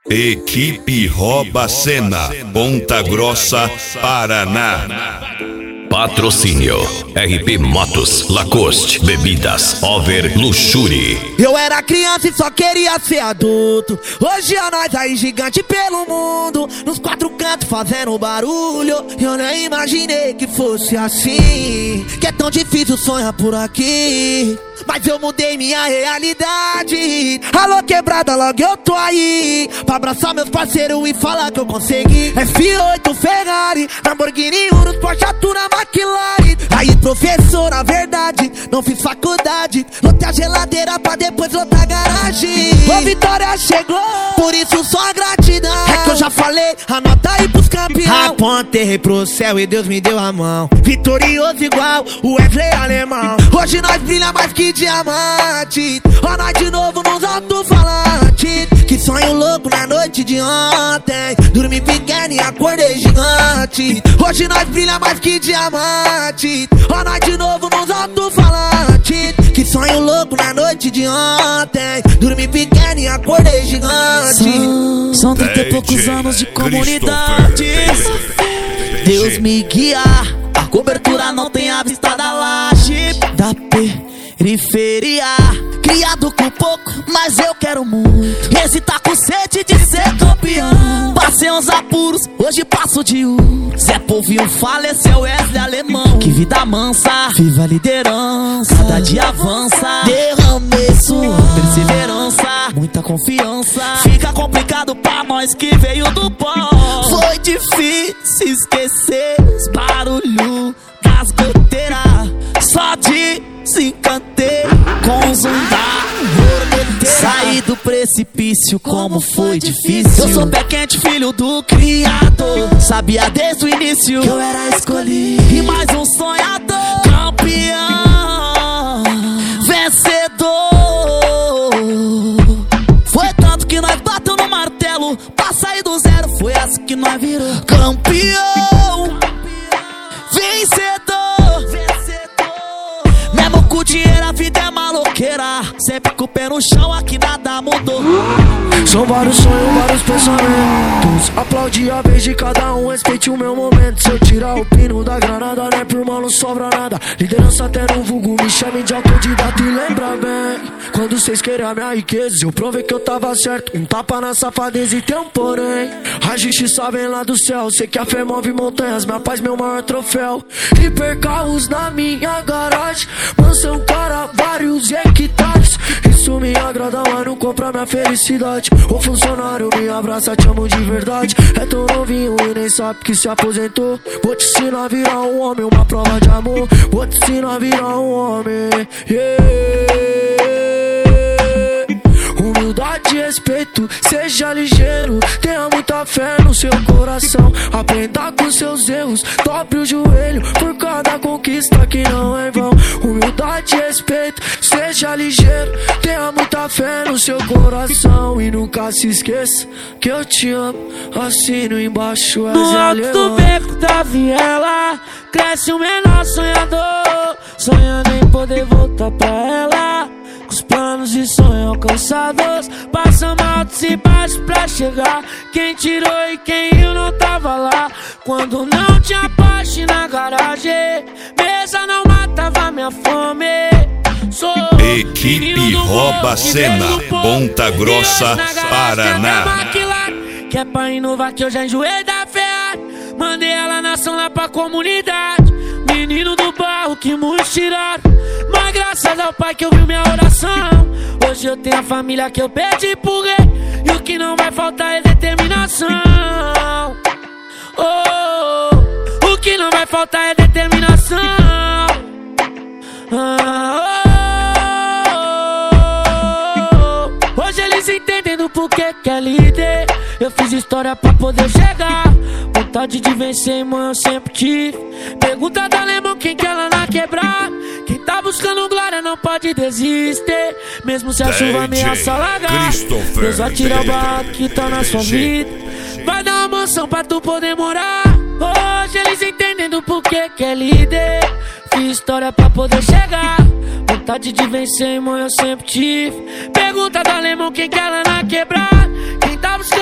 Equipe Rouba Cena, Ponta Grossa, Paraná. Patrocínio RP Motos, Lacoste, Bebidas, Over, Luxury. Eu era criança e só queria ser adulto. Hoje é nós aí gigante pelo mundo, nos quatro cantos fazendo barulho. Eu nem imaginei que fosse assim, que é tão difícil sonhar por aqui. Mas eu mudei minha realidade. Alô quebrada, logo eu tô aí pra abraçar meus parceiros e falar que eu consegui. F8 Ferrari, Lamborghini, Urus, Porsche, Tuna, McLaren. Aí professor, na verdade, não fiz faculdade. Lotei a geladeira pra depois lotar a garagem. A vitória chegou, por isso só gratidão. É que eu já falei, anota aí pros campeões. Apontei pro céu e Deus me deu a mão. Vitorioso igual o Wesley alemão. Hoje nós brilha mais que diamante. Ó nós de novo nos alto-falantes. Que sonho louco na noite de ontem. Dormi pequeno e acordei gigante. Hoje nós brilha mais que diamante. Ó nós de novo nos alto-falantes. Que sonho louco na noite de ontem. Dormi pequeno e acordei gigante. São 30 e poucos anos de comunidade. Deus me guia. A cobertura não tem a vista da laje da periferia. Criado com pouco, mas eu quero muito. Esse tá com sede de ser campeão. Passei uns apuros, hoje passo de Zé Povinho faleceu, Wesley alemão. Que vida mansa, viva a liderança. Cada dia avança, derramei suor, perseverança, muita confiança. Fica complicado pra nós que veio do pó. Foi difícil esquecer os barulhos das goteiras. Só desencantei com zundar. Saí do precipício, como foi difícil. Eu sou pé quente, filho do Criador. Sabia desde o início que eu era escolhido. E mais um sonhador, campeão, vencedor. Foi tanto que nós bateu no martelo pra sair do zero. Foi assim que nós virou campeão, vencedor. Mesmo com dinheiro a vida é maloqueira. Sempre com o pé no chão, aqui nada mudou. São vários sonhos, vários pensamentos. Aplaude a vez de cada um, respeite o meu momento. Se eu tirar o pino da granada, né, por mal não sobra nada. Liderança até no vulgo, me chame de autodidata. E lembra bem, quando vocês querem a minha riqueza, eu provei que eu tava certo. Um tapa na safadeza e tem um porém. A justiça vem lá do céu, sei que a fé move montanhas. Minha paz, meu maior troféu. Hipercarros na minha garagem, mansão para vários hectares. Isso me agrada, mas não compra minha felicidade. O funcionário me abraça, te amo de verdade. É tão novinho e nem sabe que se aposentou. Vou te ensinar a virar um homem, uma prova de amor. Vou te ensinar a virar um homem, Humildade e respeito, seja ligeiro. Tenha muita fé no seu coração. Aprenda com seus erros, dobre o joelho por cada conquista que não é em vão. Humildade e respeito, seja ligeiro. Tenha muita fé no seu coração. E nunca se esqueça que eu te amo. Assino embaixo, és no alto do beco da viela cresce o menor sonhador, sonhando em poder voltar pra ela. Com os planos e sonhos alcançados, passamos altos e baixos pra chegar. Quem tirou e quem eu não tava lá. Quando não tinha parte na garagem, mesa não matava minha fome. Sou Equipe Rouba Cena, Ponta Grossa, Paraná. Que é pra inovar que eu já enjoei da Ferrari. Mandei ela na ação lá pra comunidade. Menino do barro que muitos tiraram, mas graças ao pai que eu vi minha oração. Hoje eu tenho a família que eu perdi por rei. E o que não vai faltar é determinação. Oh, o que não vai faltar é determinação. Hoje eles entendem do porquê que é líder. Eu fiz história pra poder chegar. Vontade de vencer, mãe, eu sempre tive. Pergunta da alemão quem quer lá na quebrada. Quem tá buscando glória não pode desistir. Mesmo se a chuva ameaça alagar, Deus vai tirar o barraco que tá na sua vida. Vai dar uma mansão pra tu poder morar. Hoje eles entendem do porquê que é líder. Fiz história pra poder chegar. Vontade de vencer, mãe, eu sempre tive. Pergunta do alemão quem quer lá na quebrada. Quem tá buscando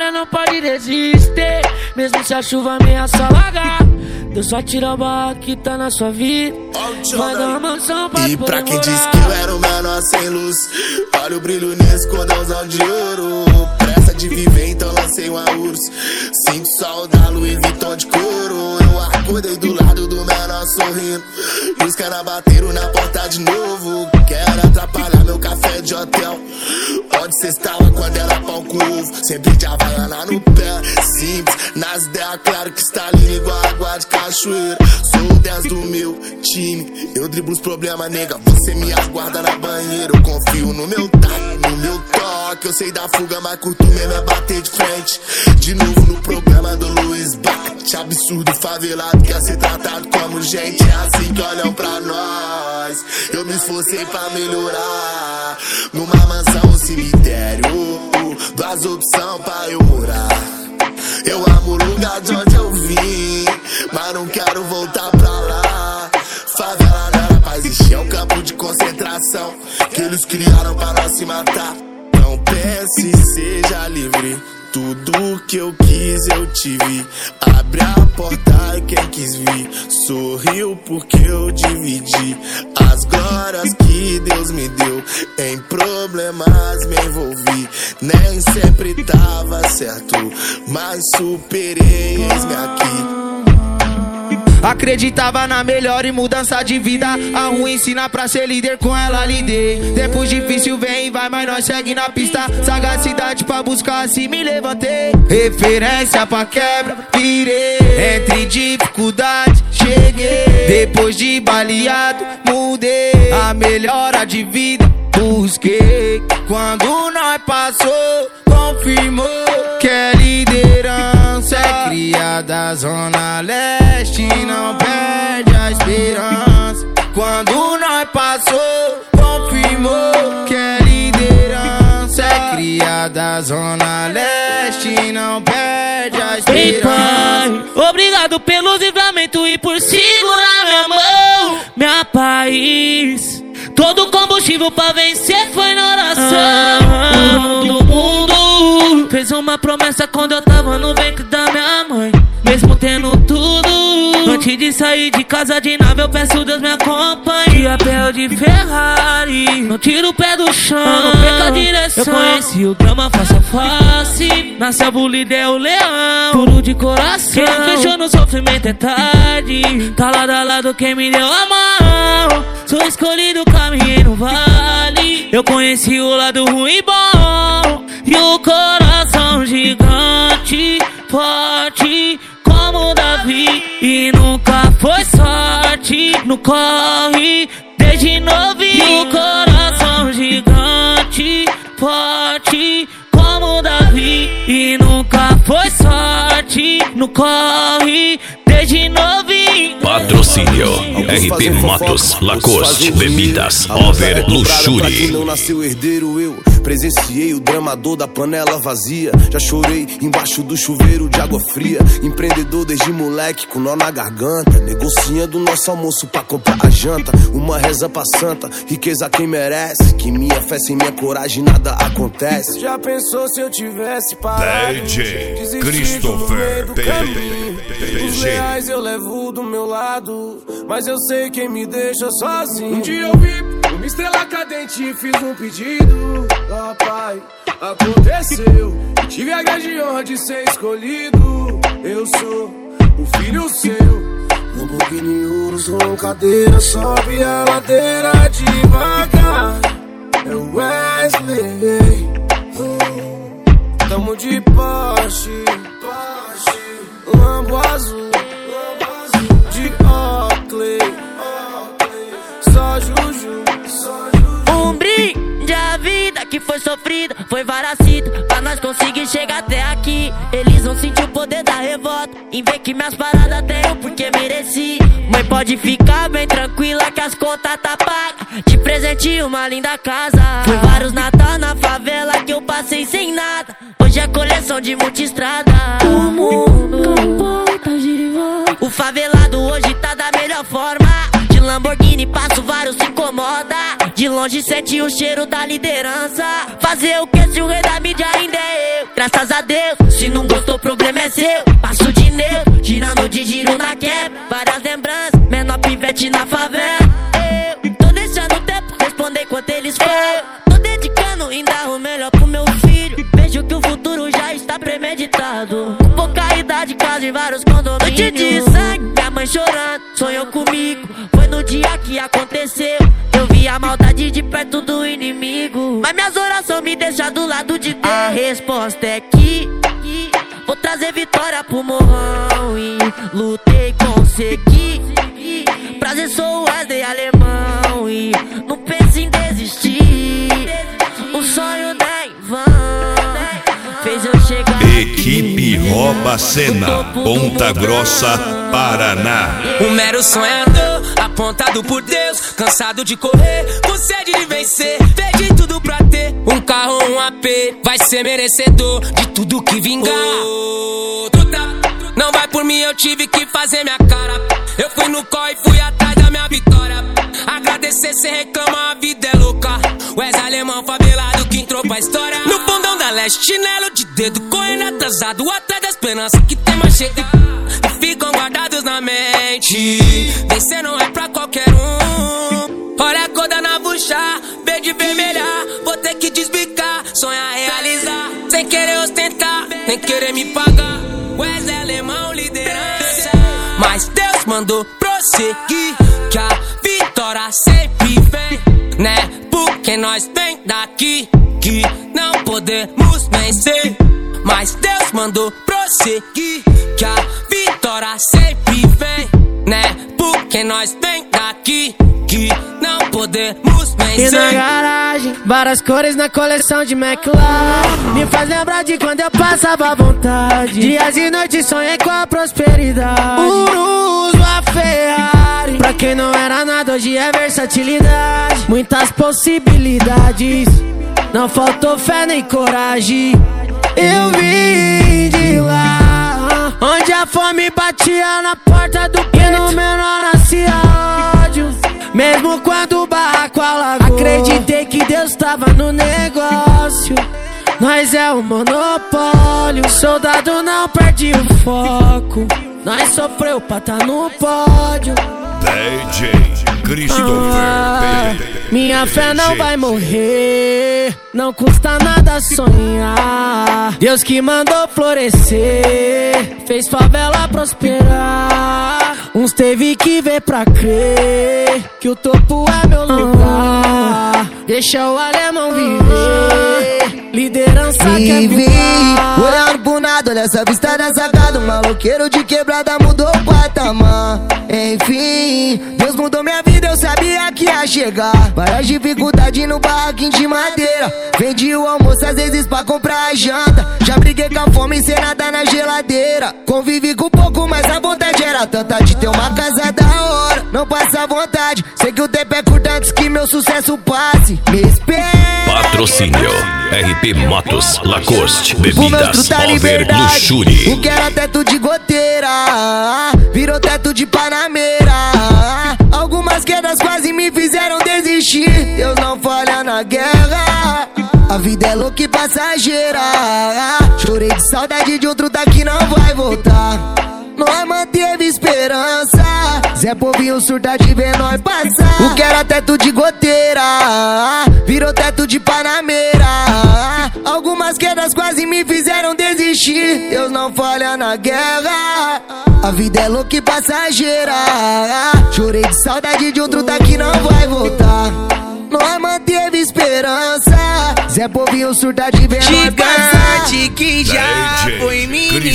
vitória não pode resistir, mesmo se a chuva ameaça alagar. Deus só tira a barra que tá na sua vida, vai dar uma mansão pra E pra quem disse que eu era o menor sem luz, olha o brilho nesse cordãozão de ouro. Pressa de viver, então lancei um urso. Sinto sol da Louis Vuitton de couro. Eu acordei do lado do menor sorrindo, e os caras bateram na porta de novo. Quero atrapalhar meu café de hotel. Onde cê estava quando era pão com ovo? Sempre de Havaiana no pé, simples, nas ideias, claro que está ali igual água de cachoeira. Sou o 10 do meu time, eu driblo os problemas, nega, você me aguarda na banheira. Eu confio no meu time, no meu toque. Eu sei da fuga, mas curto mesmo é bater de frente. De novo no programa do Luiz Bate. Absurdo, favelado, quer ser tratado como gente. É assim que olham pra nós. Eu me esforcei pra melhorar. Numa mansão, um cemitério, duas opções pra eu morar. Eu amo o lugar de onde eu vim, mas não quero voltar pra lá. Favela não era pra existir, é um campo de concentração que eles criaram pra nós se matar. Não pense e seja livre, tudo que eu quis eu tive. Abre a porta e quem quis vir sorriu porque eu dividi as glórias que Deus me deu. Em problemas me envolvi, nem sempre tava certo, mas superei, eis-me aqui. Acreditava na melhor e mudança de vida. A ruim ensina pra ser líder, com ela lidei. Tempos difícil vem e vai, mas nós segue na pista. Sagacidade pra buscar, assim me levantei. Referência pra quebra, virei. Entre dificuldades, cheguei. Depois de baleado, mudei. A melhora de vida, busquei. Quando nós passou, confirmou que é liderança. É cria da Zona Leste, não perde a esperança. Quando nós passou, confirmou que é liderança. É cria da Zona Leste, não perde a esperança. Ei, pai, obrigado pelo livramento e por segurar minha mão, minha paz. Todo combustível pra vencer foi na oração. Do mundo fez uma promessa quando eu tava no ventre da minha mãe. Mesmo tendo tudo, antes de sair de casa de nave, eu peço Deus me acompanhe. De a pé ou de Ferrari, não tiro o pé do chão, não perca a direção. Eu conheci o drama face a face, na selva o líder é o leão, puro de coração. Quem não fechou no sofrimento é tarde, tá lado a lado quem me deu a mão. Sou escolhido, caminhei no vale. Eu conheci o lado ruim e bom, e o coração gigante, forte como Davi. E nunca foi sorte no corre, desde novinho. E o coração gigante, forte como Davi. E nunca foi sorte no corre, desde novinho. Patrocínio RP Motos, Lacoste, Bebidas, Over, Luxury. Pra quem não nasceu herdeiro, eu presenciei o dramador da panela vazia. Já chorei embaixo do chuveiro de água fria. Empreendedor desde moleque com nó na garganta, negociando nosso almoço pra comprar a janta. Uma reza pra santa, riqueza quem merece. Que minha fé sem minha coragem nada acontece. Já pensou se eu tivesse parado? DJ Christopher Os reais eu levo do meu lado, mas eu sei quem me deixa sozinho. Um dia eu vi uma estrela cadente e fiz um pedido. Ah, pai, aconteceu. Tive a grande honra de ser escolhido. Eu sou um filho seu. Lamborghini Urus com cadeira, sobe a ladeira devagar. É o Wesley. Tamo de Porsche, Lambo azul, de Oakley, só Juju. Um brinde à vida que foi sofrida, foi varacida, pra nós conseguir chegar até aqui. Eles vão sentir o poder da revolta, em ver que minhas paradas tenho porque mereci. Mãe, pode ficar bem tranquila que as contas tá pagas. De presente uma linda casa. Foi vários Natal na favela que eu passei sem nada. Hoje é coleção de multistrada. O mundo tá girando. O favelado hoje tá da melhor forma. De Lamborghini passo vários se incomoda. De longe sente o cheiro da liderança. Fazer o que se o rei da mídia ainda é eu? Graças a Deus, Se não gostou, o problema é seu. Passo de neutro, girando de giro na quebra. Várias lembranças, menor pivete na favela. Eu tô deixando o tempo responder enquanto eles falam. Tô dedicando ainda o melhor pro meu filho. Vejo que o futuro já está premeditado. Com pouca idade, casa em vários condomínios. Noite de sangue, minha mãe chorando, sonhou comigo. Foi no dia que aconteceu. Eu vi a maldade de perto do inimigo. Mas minhas orações me deixam do lado de Deus. A resposta é que vou trazer vitória pro morrão. E lutei, consegui. Prazer, sou Wesley Alemão. E não pense em desistir. O sonho não é em vão. Fez eu chegar. Equipe Rouba Cena, Ponta Grossa, Paraná. Um mero sonhador, apontado por Deus, cansado de correr, com sede de vencer. Fez de tudo pra ter um carro, um AP. Vai ser merecedor de tudo que vingar. Não vai por mim, eu tive que fazer minha cara. Eu fui no corre e fui atrás da minha vitória. Agradecer, cê reclama, a vida é louca. Wesley Alemão, favelado que entrou pra história. No fundão da leste, chinelo de dedo, correndo atrasado, atrás da esperança que tem mais chega. E ficam guardados na mente. Vencer não é pra qualquer um. Olha a cor da navuxa, verde vermelha. Vou ter que desbicar, sonhar, realizar. Sem querer ostentar, nem querer me pagar. Wesley Alemão, liderança. Mas Deus mandou prosseguir, que a vitória sempre vem, né? Porque nós vem daqui, que não podemos vencer. Mas Deus mandou prosseguir, que a vitória sempre vem, né? Porque nós vem daqui, que não podemos vencer. E na garagem, várias cores na coleção de McLaren. Me faz lembrar de quando eu passava à vontade. Dias e noites sonhei com a prosperidade. Urus, a Ferrari. Pra quem não era nada, hoje é versatilidade. Muitas possibilidades, não faltou fé nem coragem. Eu vim de lá, onde a fome batia na porta do peito. E no menor nascia ódio, mesmo quando o barraco alagou. Acreditei que Deus tava no negócio. Nós é um monopólio, soldado não perde o foco. Nós sofreu pra tá no pódio. DJ Christopher. Minha fé não vai morrer, não custa nada sonhar. Deus que mandou florescer, fez favela prosperar. Uns teve que ver pra crer que o topo é meu lugar. Deixa o alemão viver, liderança quer voar. Olhando pro nada, olha essa vista da sacada. Um maloqueiro de quebrada mudou o patamar. Enfim, Deus mudou minha vida, eu sabia que ia chegar. Várias dificuldades no barraquinho de madeira. Vendi o almoço às vezes pra comprar a janta. Já briguei com a fome sem nada na geladeira. Convivi com pouco, mas a vontade era tanta de ter uma casa da hora. Não passa vontade, sei que o tempo é curto antes que meu sucesso passe. Me espera. Patrocínio RP Motos, Lacoste, Bebidas, Over, Luxury. O que era teto de goteira virou teto de Panameira. Algumas quedas quase me fizeram desistir. Deus não falha na guerra, a vida é louca e passageira. Chorei de saudade de outro daqui não vai voltar. Nós manteve esperança, Zé Povinho surta de ver nós passar. O que era teto de goteira virou teto de Panameira. Algumas quedas quase me fizeram desistir. Deus não falha na guerra, a vida é louca e passageira. Chorei de saudade de outro daqui não vai voltar. Nós manteve esperança, Zé Povinho surta de ver nós passar. Gigante que já foi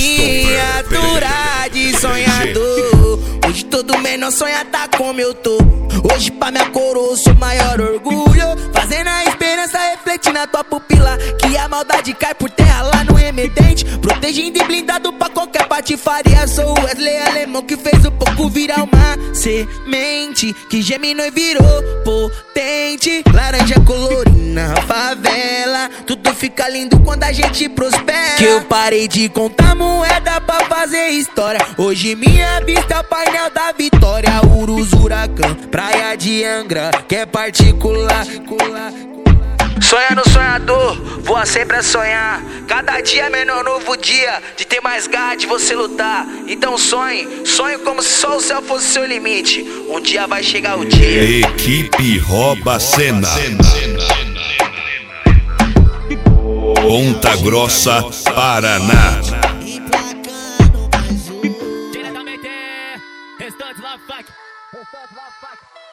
miniatura de sonhador. Hoje todo menor sonha tá como eu tô. Hoje pra minha coroa eu sou maior orgulho. Fazendo a esperança refletir na tua pupila. Que a maldade cai por terra lá no emergente. Protegendo e blindado pra qualquer patifaria. Sou o Wesley Alemão que fez o pouco virar uma semente que germinou e virou potente. Laranja colorina, favela, tudo fica lindo quando a gente prospera. Que eu parei de contar moeda pra fazer história. Hoje minha vista é o painel da vitória. Urus, Huracão, praia de Angra, que é particular. Sonhando sonhador, voa sempre a sonhar. Cada dia é menor novo dia, de ter mais garra de você lutar. Então sonhe, sonhe como se só o céu fosse seu limite. Um dia vai chegar o dia. Equipe rouba a cena. Ponta Grossa, Paraná. Diretamente, Restante Love Fuck.